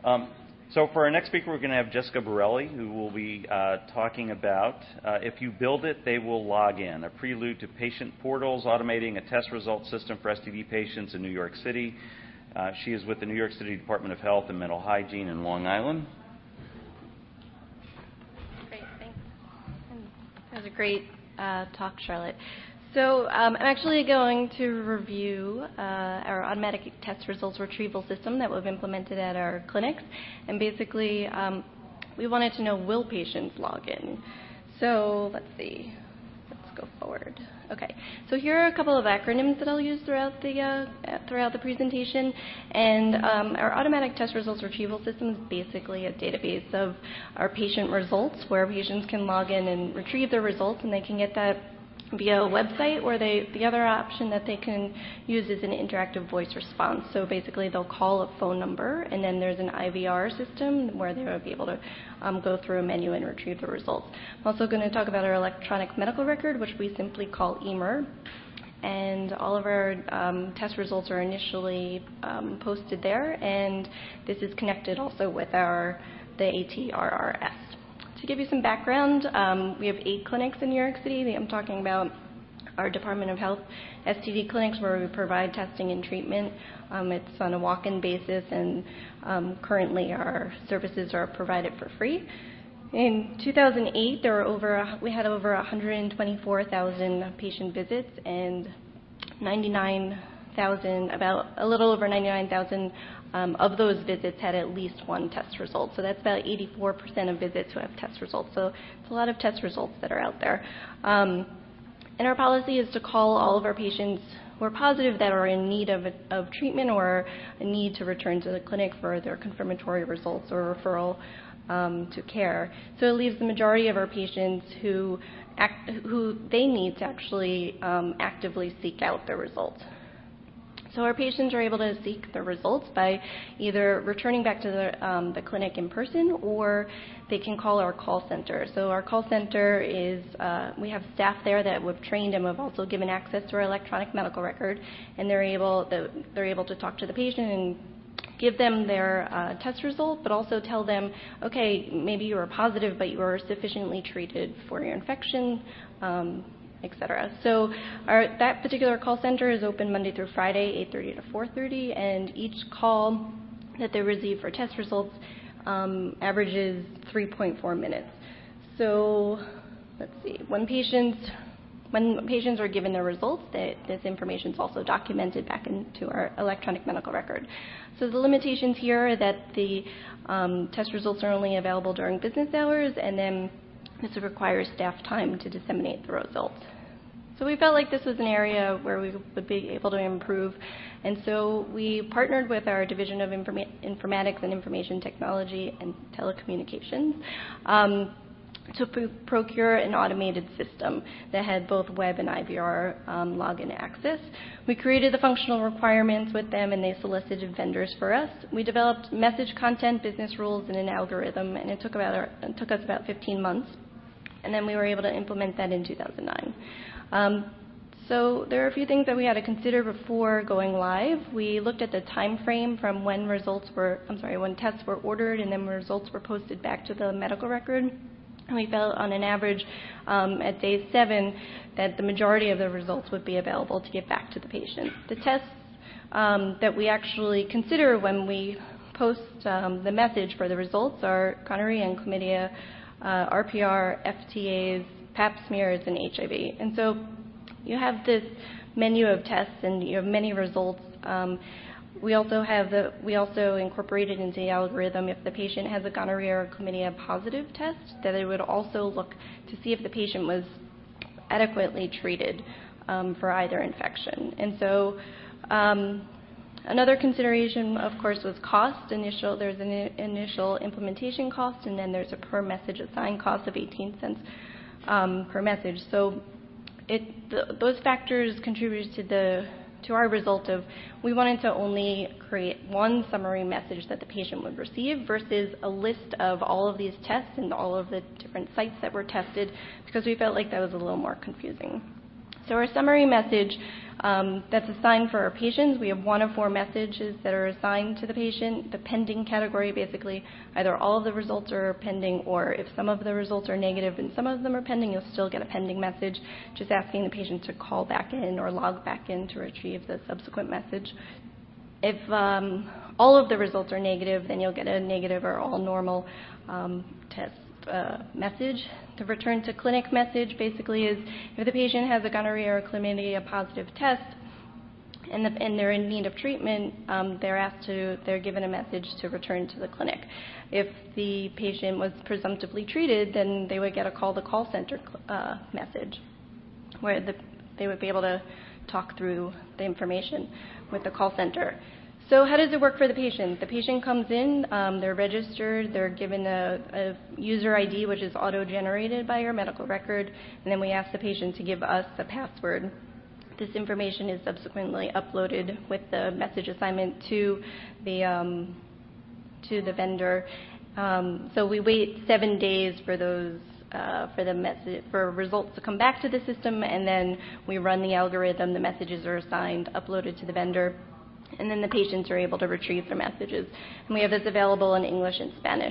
So for our next speaker, we're going to have Jessica Borelli, who will be talking about If You Build It, They Will Log In, a prelude to patient portals, automating a test result system for STD patients in New York City. She is with the New York City Department of Health and Mental Hygiene in Long Island. Great, thanks. That was a great talk, Charlotte. So I'm actually going to review our automatic test results retrieval system that we've implemented at our clinics. And basically, we wanted to know, will patients log in? So let's see. Let's go forward. Okay. So here are a couple of acronyms that I'll use throughout the presentation. And our automatic test results retrieval system is basically a database of our patient results where patients can log in and retrieve their results, and they can get that via a website, or the other option that they can use is an interactive voice response. So basically they'll call a phone number, and then there's an IVR system where they will be able to go through a menu and retrieve the results. I'm also going to talk about our electronic medical record, which we simply call EMR. And all of our test results are initially posted there, and this is connected also with the ATRRS. To give you some background, we have 8 clinics in New York City. I'm talking about our Department of Health STD clinics where we provide testing and treatment. It's on a walk-in basis, and currently our services are provided for free. In 2008, we had over 124,000 patient visits, and about a little over 99,000 of those visits had at least one test result. So that's about 84% of visits who have test results. So it's a lot of test results that are out there. And our policy is to call all of our patients who are positive that are in need of treatment or a need to return to the clinic for their confirmatory results or referral to care. So it leaves the majority of our patients who they need to actually actively seek out their results. So our patients are able to seek the results by either returning back to the clinic in person, or they can call our call center. So our call center is, we have staff there that we've trained and we've also given access to our electronic medical record, and they're able to talk to the patient and give them their test result, but also tell them, okay, maybe you were positive, but you were sufficiently treated for your infection, etc. So that particular call center is open Monday through Friday, 8:30 to 4:30, and each call that they receive for test results averages 3.4 minutes. So let's see. When patients are given their results, this information is also documented back into our electronic medical record. So the limitations here are that the test results are only available during business hours, and then this requires staff time to disseminate the results. So we felt like this was an area where we would be able to improve, and so we partnered with our Division of Informatics and Information Technology and Telecommunications to procure an automated system that had both web and IVR login access. We created the functional requirements with them, and they solicited vendors for us. We developed message content, business rules, and an algorithm, and it took us about 15 months. And then we were able to implement that in 2009. So there are a few things that we had to consider before going live. We looked at the time frame from when tests were ordered and then results were posted back to the medical record. And we felt on an average at day 7 that the majority of the results would be available to get back to the patient. The tests that we actually consider when we post the message for the results are gonorrhea and chlamydia, RPR, FTAs, Pap smears, and HIV. And so you have this menu of tests and you have many results. We also incorporated into the algorithm if the patient has a gonorrhea or chlamydia positive test, that it would also look to see if the patient was adequately treated for either infection. And so another consideration, of course, was cost. There's an initial implementation cost, and then there's a per message assigned cost of 18 cents per message. So those factors contributed to our result of we wanted to only create one summary message that the patient would receive versus a list of all of these tests and all of the different sites that were tested, because we felt like that was a little more confusing. So our summary message that's assigned for our patients, we have one of 4 messages that are assigned to the patient. The pending category, basically, either all of the results are pending, or if some of the results are negative and some of them are pending, you'll still get a pending message, just asking the patient to call back in or log back in to retrieve the subsequent message. If all of the results are negative, then you'll get a negative or all normal test message. The return to clinic message basically is if the patient has a gonorrhea or chlamydia positive test and they're in need of treatment, they're given a message to return to the clinic. If the patient was presumptively treated, then they would get a call the call center message where they would be able to talk through the information with the call center. So how does it work for the patient? The patient comes in, they're registered, they're given a user ID, which is auto-generated by your medical record, and then we ask the patient to give us a password. This information is subsequently uploaded with the message assignment to the vendor. So we wait 7 days for those for results to come back to the system, and then we run the algorithm. The messages are assigned, uploaded to the vendor, and then the patients are able to retrieve their messages. And we have this available in English and Spanish.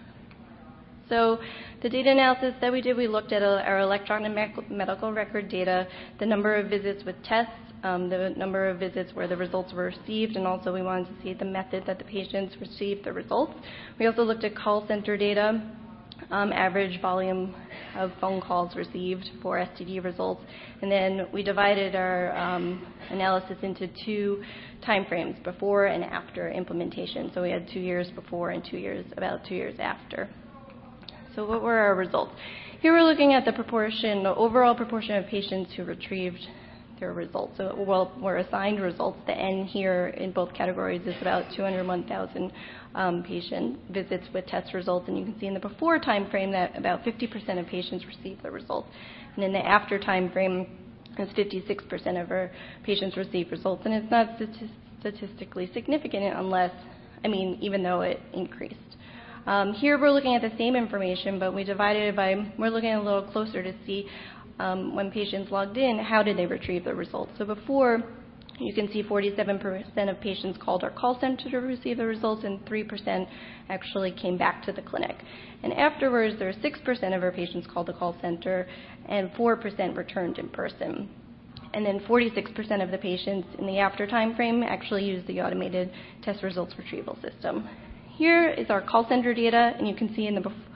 So the data analysis that we did, we looked at our electronic medical record data, the number of visits with tests, the number of visits where the results were received, and also we wanted to see the method that the patients received the results. We also looked at call center data, average volume of phone calls received for STD results, and then we divided our analysis into 2 time frames, before and after implementation. So we had 2 years before and about 2 years after. So what were our results? Here we're looking at the overall proportion of patients who retrieved their results. So were assigned results. The N here in both categories is about 201,000 patient visits with test results, and you can see in the before time frame that about 50% of patients received the results. And in the after time frame, it's 56% of our patients receive results, and it's not statistically significant even though it increased. Here we're looking at the same information, but we divided it we're looking a little closer to see when patients logged in, how did they retrieve the results. So before, you can see 47% of patients called our call center to receive the results, and 3% actually came back to the clinic. And afterwards, there were 6% of our patients called the call center, and 4% returned in person. And then 46% of the patients in the after time frame actually used the automated test results retrieval system. Here is our call center data, and you can see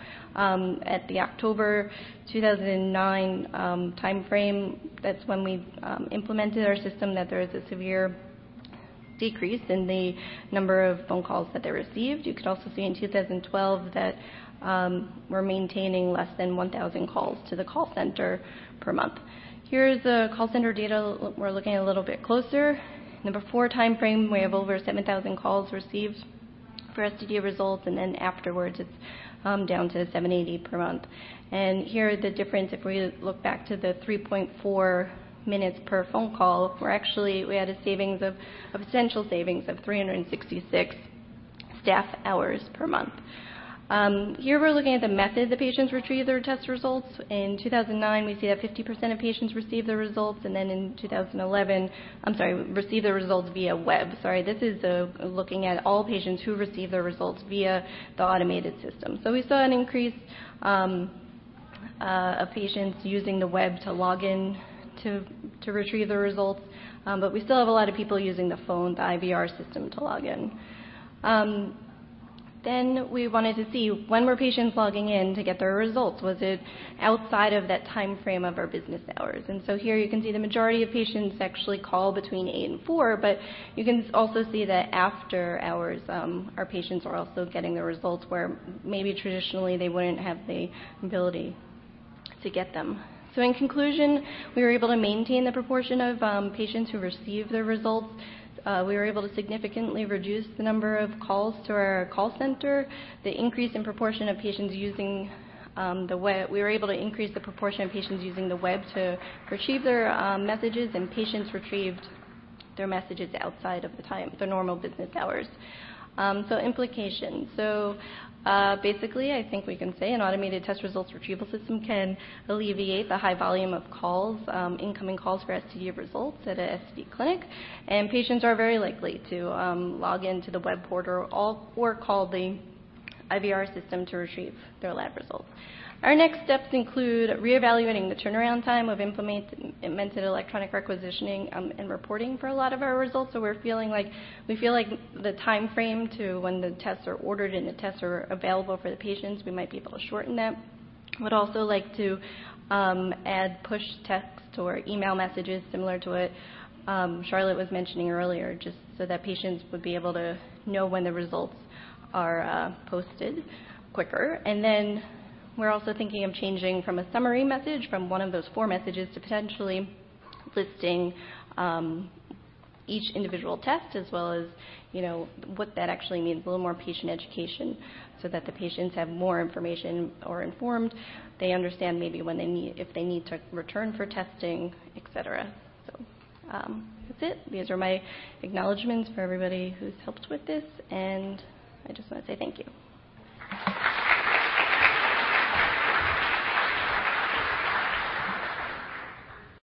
at the October 2009 time frame, that's when we implemented our system, that there is a severe decrease in the number of phone calls that they received. You could also see in 2012 that we're maintaining less than 1,000 calls to the call center per month. Here's the call center data. We're looking a little bit closer. In the before time frame, we have over 7,000 calls received for STD results, and then afterwards it's down to 780 per month. And here the difference, if we look back to the 3.4 minutes per phone call, we had a potential savings of 366 staff hours per month. Here we're looking at the method the patients retrieve their test results. In 2009, we see that 50% of patients received the results, and then in 2011, received the results via web. This is looking at all patients who received their results via the automated system. So we saw an increase of patients using the web to log in to retrieve the results, but we still have a lot of people using the phone, the IVR system, to log in. Then we wanted to see, when were patients logging in to get their results? Was it outside of that time frame of our business hours? And so here you can see the majority of patients actually call between 8 and 4, but you can also see that after hours, our patients are also getting the results where maybe traditionally they wouldn't have the ability to get them. So in conclusion, we were able to maintain the proportion of patients who received their results. We were able to significantly reduce the number of calls to our call center. The increase in proportion of patients using the web, we were able to increase the proportion of patients using the web to retrieve their messages, and patients retrieved their messages outside of the normal business hours. So implications. So basically, I think we can say an automated test results retrieval system can alleviate the high volume of calls, incoming calls for STD results at a STD clinic, and patients are very likely to log into the web portal or call the IVR system to retrieve their lab results. Our next steps include reevaluating the turnaround time of implemented electronic requisitioning and reporting for a lot of our results. So we feel like the time frame to when the tests are ordered and the tests are available for the patients, we might be able to shorten that. Would also like to add push text or email messages similar to what Charlotte was mentioning earlier, just so that patients would be able to know when the results are posted quicker. And then we're also thinking of changing from a summary message from one of those 4 messages to potentially listing each individual test, as well as, what that actually means, a little more patient education, so that the patients have more information or informed. They understand maybe if they need to return for testing, et cetera. So that's it. These are my acknowledgments for everybody who's helped with this, and I just want to say thank you.